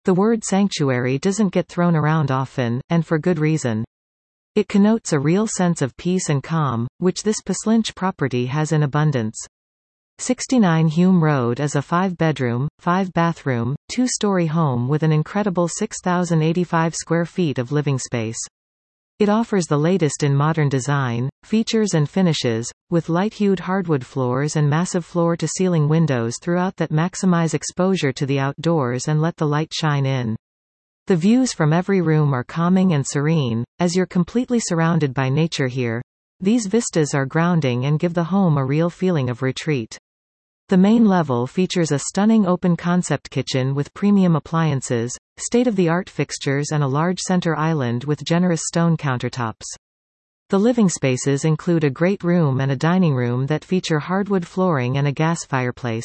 The word sanctuary doesn't get thrown around often, and for good reason. It connotes a real sense of peace and calm, which this Pslinch property has in abundance. 69 Hume Road is a 5-bedroom, 5-bathroom, 2-story home with an incredible 6,085 square feet of living space. It offers the latest in modern design, features and finishes, with light-hued hardwood floors and massive floor-to-ceiling windows throughout that maximize exposure to the outdoors and let the light shine in. The views from every room are calming and serene, as you're completely surrounded by nature here. These vistas are grounding and give the home a real feeling of retreat. The main level features a stunning open-concept kitchen with premium appliances, state-of-the-art fixtures and a large center island with generous stone countertops. The living spaces include a great room and a dining room that feature hardwood flooring and a gas fireplace.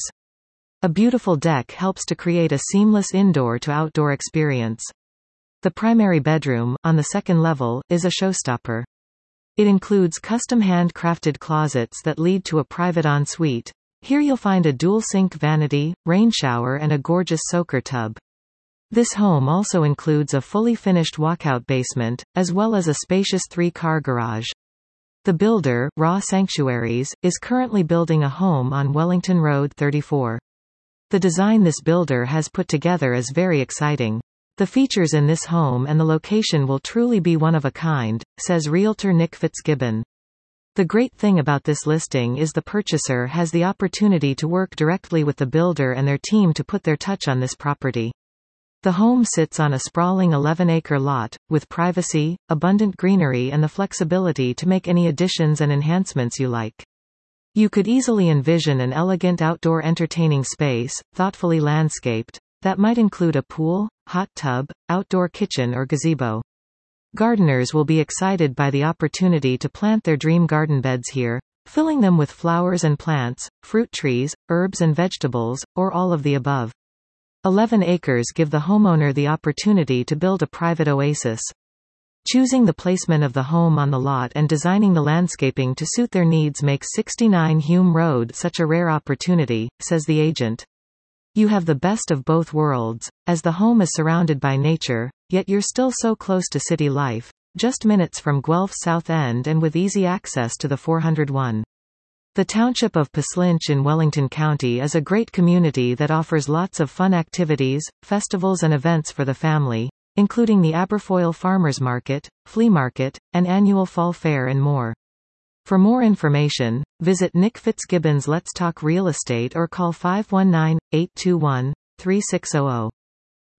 A beautiful deck helps to create a seamless indoor-to-outdoor experience. The primary bedroom, on the second level, is a showstopper. It includes custom hand-crafted closets that lead to a private ensuite. Here you'll find a dual-sink vanity, rain shower and a gorgeous soaker tub. This home also includes a fully finished walkout basement, as well as a spacious 3-car garage. The builder, Raw Sanctuaries, is currently building a home on Wellington Road 34. The design this builder has put together is very exciting. The features in this home and the location will truly be one of a kind, says realtor Nick Fitzgibbon. The great thing about this listing is the purchaser has the opportunity to work directly with the builder and their team to put their touch on this property. The home sits on a sprawling 11-acre lot, with privacy, abundant greenery and the flexibility to make any additions and enhancements you like. You could easily envision an elegant outdoor entertaining space, thoughtfully landscaped, that might include a pool, hot tub, outdoor kitchen or gazebo. Gardeners will be excited by the opportunity to plant their dream garden beds here, filling them with flowers and plants, fruit trees, herbs and vegetables, or all of the above. 11 acres give the homeowner the opportunity to build a private oasis. Choosing the placement of the home on the lot and designing the landscaping to suit their needs makes 69 Hume Road such a rare opportunity, says the agent. You have the best of both worlds, as the home is surrounded by nature, yet you're still so close to city life, just minutes from Guelph's South End and with easy access to the 401. The township of Pslinch in Wellington County is a great community that offers lots of fun activities, festivals and events for the family, including the Aberfoyle Farmers Market, Flea Market, an annual fall fair and more. For more information, visit Nick Fitzgibbon's Let's Talk Real Estate or call 519-821-3600.